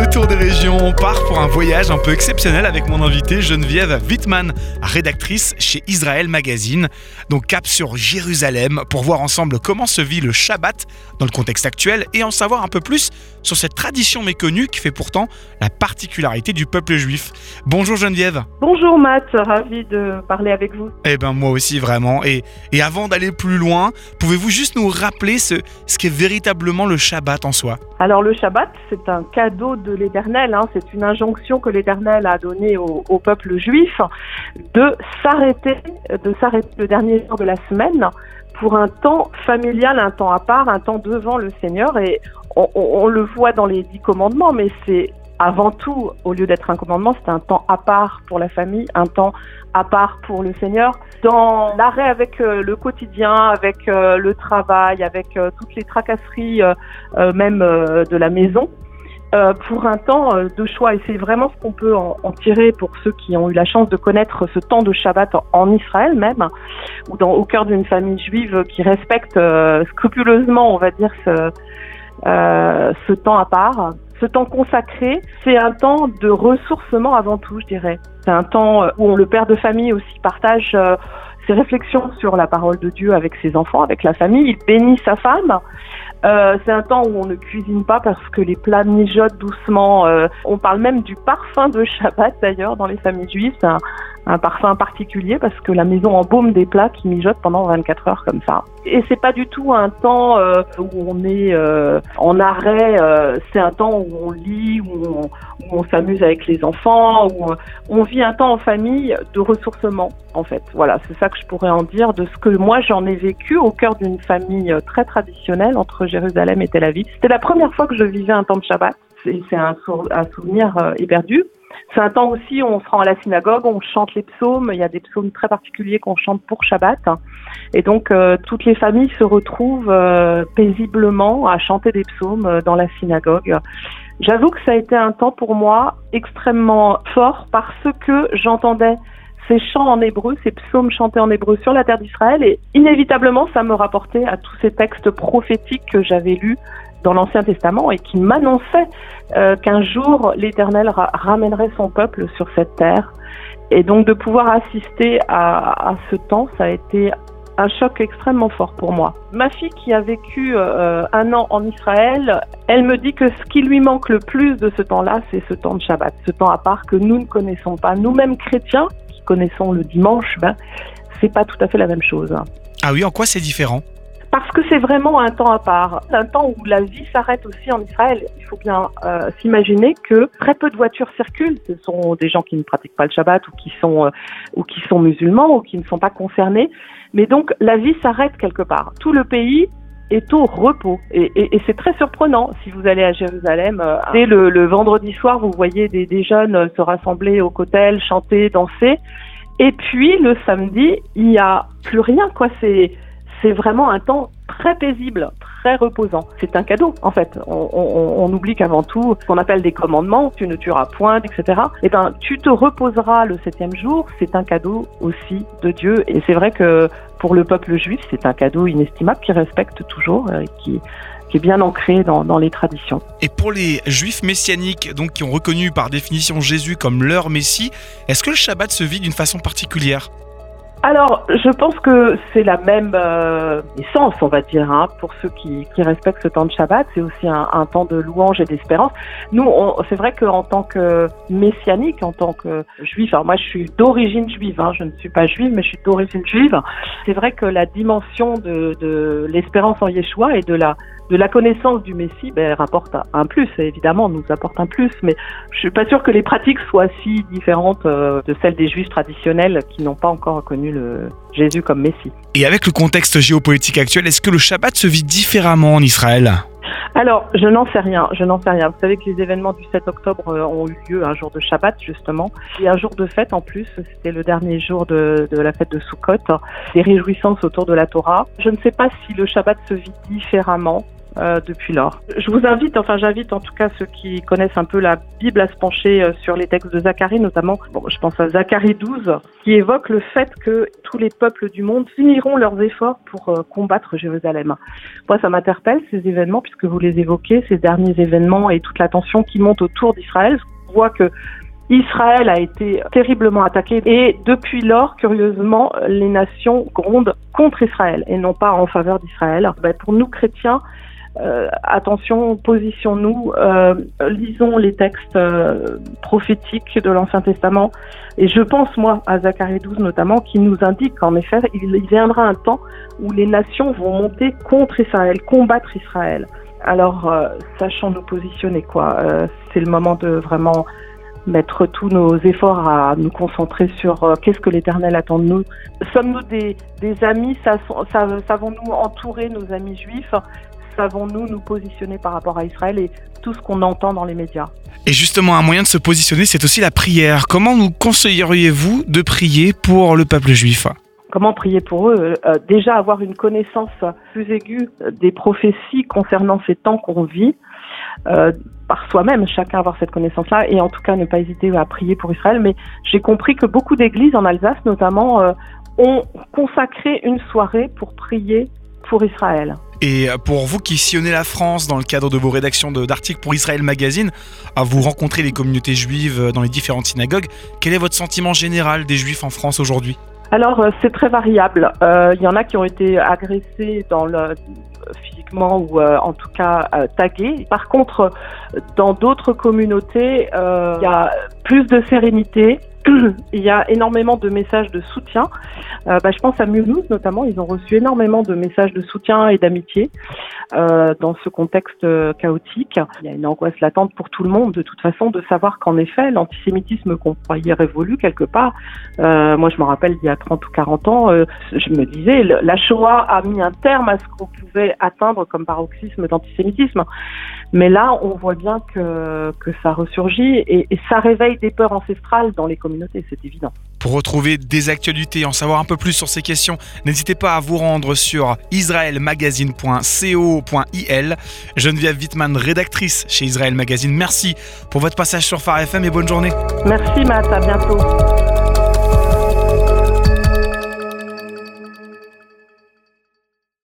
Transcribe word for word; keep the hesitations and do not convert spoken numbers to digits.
Tour des régions, on part pour un voyage un peu exceptionnel avec mon invitée Geneviève Wittmann, rédactrice chez Israël Magazine. Donc cap sur Jérusalem pour voir ensemble comment se vit le Shabbat dans le contexte actuel et en savoir un peu plus sur cette tradition méconnue qui fait pourtant la particularité du peuple juif. Bonjour Geneviève. Bonjour Matt, ravi de parler avec vous. Eh ben moi aussi vraiment. Et, et avant d'aller plus loin, pouvez-vous juste nous rappeler ce, ce qu'est véritablement le Shabbat en soi ? Alors le Shabbat, c'est un cadeau de l'Éternel, hein. C'est une injonction que l'Éternel a donnée au, au peuple juif de s'arrêter, de s'arrêter le dernier jour de la semaine pour un temps familial, un temps à part, un temps devant le Seigneur. Et on, on, on le voit dans les dix commandements, mais c'est avant tout, au lieu d'être un commandement, c'est un temps à part pour la famille, un temps à part pour le Seigneur. Dans l'arrêt avec euh, le quotidien, avec euh, le travail, avec euh, toutes les tracasseries, euh, euh, même euh, de la maison, euh, pour un temps euh, de choix. Et c'est vraiment ce qu'on peut en, en tirer pour ceux qui ont eu la chance de connaître ce temps de Shabbat en, en Israël même, ou dans, au cœur d'une famille juive qui respecte euh, scrupuleusement, on va dire, ce, euh, ce temps à part. Ce temps consacré, c'est un temps de ressourcement avant tout, je dirais. C'est un temps où le père de famille aussi partage euh, ses réflexions sur la parole de Dieu avec ses enfants, avec la famille. Il bénit sa femme. Euh, c'est un temps où on ne cuisine pas parce que les plats mijotent doucement. Euh, on parle même du parfum de Shabbat d'ailleurs dans les familles juives. C'est un, un parfum particulier parce que la maison embaume des plats qui mijotent pendant vingt-quatre heures comme ça. Et c'est pas du tout un temps euh, où on est euh, en arrêt. Euh, c'est un temps où on lit, où on, où on s'amuse avec les enfants, où on, on vit un temps en famille de ressourcement en fait. Voilà, c'est ça que je pourrais en dire de ce que moi j'en ai vécu au cœur d'une famille très traditionnelle entre Jérusalem et Tel Aviv. C'était la première fois que je vivais un temps de Shabbat. C'est, c'est un, sou- un souvenir euh, éperdu. C'est un temps aussi où on se rend à la synagogue, on chante les psaumes. Il y a des psaumes très particuliers qu'on chante pour Shabbat. Et donc, euh, toutes les familles se retrouvent euh, paisiblement à chanter des psaumes euh, dans la synagogue. J'avoue que ça a été un temps pour moi extrêmement fort parce que j'entendais ces chants en hébreu, ces psaumes chantés en hébreu sur la terre d'Israël et inévitablement, ça me rapportait à tous ces textes prophétiques que j'avais lus dans l'Ancien Testament et qui m'annonçaient euh, qu'un jour l'Éternel ra- ramènerait son peuple sur cette terre. Et donc de pouvoir assister à, à ce temps, ça a été un choc extrêmement fort pour moi. Ma fille qui a vécu euh, un an en Israël, elle me dit que ce qui lui manque le plus de ce temps-là, c'est ce temps de Shabbat, ce temps à part que nous ne connaissons pas. Nous-mêmes chrétiens, qui connaissons le dimanche, ben, c'est pas tout à fait la même chose. Ah oui, en quoi c'est différent ? Parce que c'est vraiment un temps à part, un temps où la vie s'arrête aussi en Israël. Il faut bien euh, s'imaginer que très peu de voitures circulent. Ce sont des gens qui ne pratiquent pas le Shabbat ou qui sont euh, ou qui sont musulmans ou qui ne sont pas concernés. Mais donc la vie s'arrête quelque part. Tout le pays est au repos et, et, et c'est très surprenant. Si vous allez à Jérusalem, euh, dès le, le vendredi soir, vous voyez des, des jeunes se rassembler au kotel, chanter, danser. Et puis le samedi, il n'y a plus rien, quoi. C'est C'est vraiment un temps très paisible, très reposant. C'est un cadeau, en fait. On, on, on oublie qu'avant tout, ce qu'on appelle des commandements, tu ne tueras point, et cetera. Eh ben, tu te reposeras le septième jour, c'est un cadeau aussi de Dieu. Et c'est vrai que pour le peuple juif, c'est un cadeau inestimable qui respecte toujours, euh, qui, qui est bien ancré dans, dans les traditions. Et pour les juifs messianiques, donc qui ont reconnu par définition Jésus comme leur Messie, est-ce que le Shabbat se vit d'une façon particulière ? Alors, je pense que c'est la même euh, essence, on va dire, hein, pour ceux qui, qui respectent ce temps de Shabbat. C'est aussi un, un temps de louange et d'espérance. Nous, on, c'est vrai qu'en tant que messianique, en tant que juif, alors moi je suis d'origine juive, hein, je ne suis pas juive, mais je suis d'origine juive. C'est vrai que la dimension de, de l'espérance en Yeshua et de la de la connaissance du Messie, ben, rapporte un plus, évidemment, nous apporte un plus, mais je suis pas sûre que les pratiques soient si différentes euh, de celles des Juifs traditionnels qui n'ont pas encore reconnu le Jésus comme Messie. Et avec le contexte géopolitique actuel, est-ce que le Shabbat se vit différemment en Israël ? Alors, je n'en sais rien, je n'en sais rien. Vous savez que les événements du sept octobre ont eu lieu un jour de Shabbat, justement, et un jour de fête en plus, c'était le dernier jour de, de la fête de Sukkot, des réjouissances autour de la Torah. Je ne sais pas si le Shabbat se vit différemment. euh, depuis lors. Je vous invite, enfin j'invite en tout cas ceux qui connaissent un peu la Bible à se pencher euh, sur les textes de Zacharie, notamment, bon, je pense à Zacharie douze, qui évoque le fait que tous les peuples du monde uniront leurs efforts pour euh, combattre Jérusalem. Moi, ça m'interpelle ces événements, puisque vous les évoquez, ces derniers événements et toute la tension qui monte autour d'Israël. On voit que Israël a été terriblement attaqué et depuis lors, curieusement, les nations grondent contre Israël et non pas en faveur d'Israël. Ben, pour nous chrétiens, euh, attention, positionnons-nous, euh, lisons les textes euh, prophétiques de l'Ancien Testament et je pense, moi, à Zacharie douze notamment, qui nous indique qu'en effet, il, il viendra un temps où les nations vont monter contre Israël, combattre Israël. Alors, euh, sachons nous positionner, quoi. Euh, c'est le moment de vraiment mettre tous nos efforts à nous concentrer sur euh, qu'est-ce que l'Éternel attend de nous. Sommes-nous des, des amis, savons-nous entourer nos amis juifs, savons-nous nous positionner par rapport à Israël et tout ce qu'on entend dans les médias. Et justement, un moyen de se positionner, c'est aussi la prière. Comment nous conseilleriez-vous de prier pour le peuple juif ? Comment prier pour eux ? euh, Déjà avoir une connaissance plus aiguë des prophéties concernant ces temps qu'on vit, euh, par soi-même, chacun avoir cette connaissance-là, et en tout cas ne pas hésiter à prier pour Israël. Mais j'ai compris que beaucoup d'églises en Alsace, notamment, euh, ont consacré une soirée pour prier pour Israël. Et pour vous qui sillonnez la France dans le cadre de vos rédactions de, d'articles pour Israël Magazine, à vous rencontrer les communautés juives dans les différentes synagogues, quel est votre sentiment général des juifs en France aujourd'hui ? Alors, euh, c'est très variable. Il euh, y en a qui ont été agressés dans le, physiquement ou euh, en tout cas euh, tagués. Par contre, dans d'autres communautés, il euh, y a plus de sérénité. Il y a énormément de messages de soutien. Euh, bah, je pense à Mulhouse notamment, ils ont reçu énormément de messages de soutien et d'amitié euh, dans ce contexte euh, chaotique. Il y a une angoisse latente pour tout le monde de toute façon de savoir qu'en effet l'antisémitisme qu'on croyait révolu quelque part, euh, moi je me rappelle il y a trente ou quarante ans, euh, je me disais la Shoah a mis un terme à ce qu'on pouvait atteindre comme paroxysme d'antisémitisme. Mais là, on voit bien que, que ça ressurgit et, et ça réveille des peurs ancestrales dans les communautés, c'est évident. Pour retrouver des actualités, en savoir un peu plus sur ces questions, n'hésitez pas à vous rendre sur israel magazine point co point i l. Geneviève Wittmann, rédactrice chez Israël Magazine, merci pour votre passage sur Phare F M et bonne journée. Merci Matt, à bientôt.